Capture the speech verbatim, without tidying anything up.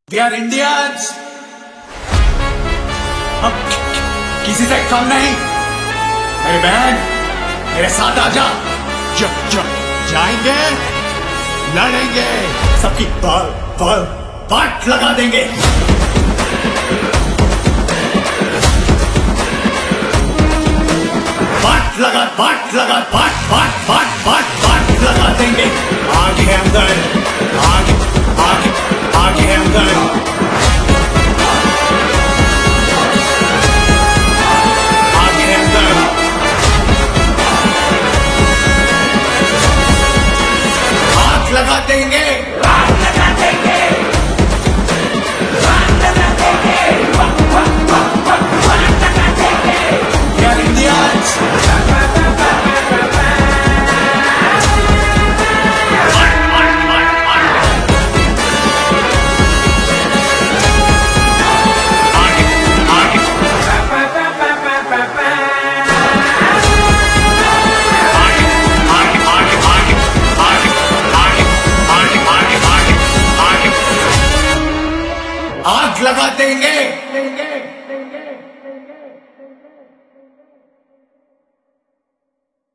They are Indians. हम किसी से कम नहीं। मेरी बहन, मेरे साथ आजा। ज, ज, जाएंगे, लड़ेंगे, सबकी बाल बाल बाट लगा देंगे। बाट लगा बाट लगा बाट बाट बाट बाट बाट लगा देंगे। आगे है अंदर, आगे आगे आगे है अंदर। आगे है अंदर। आग लगा देंगे, आग लगा देंगे, आग लगा देंगे, आग लगा देंगे। यार इंडियंस, आग लगा देंगे।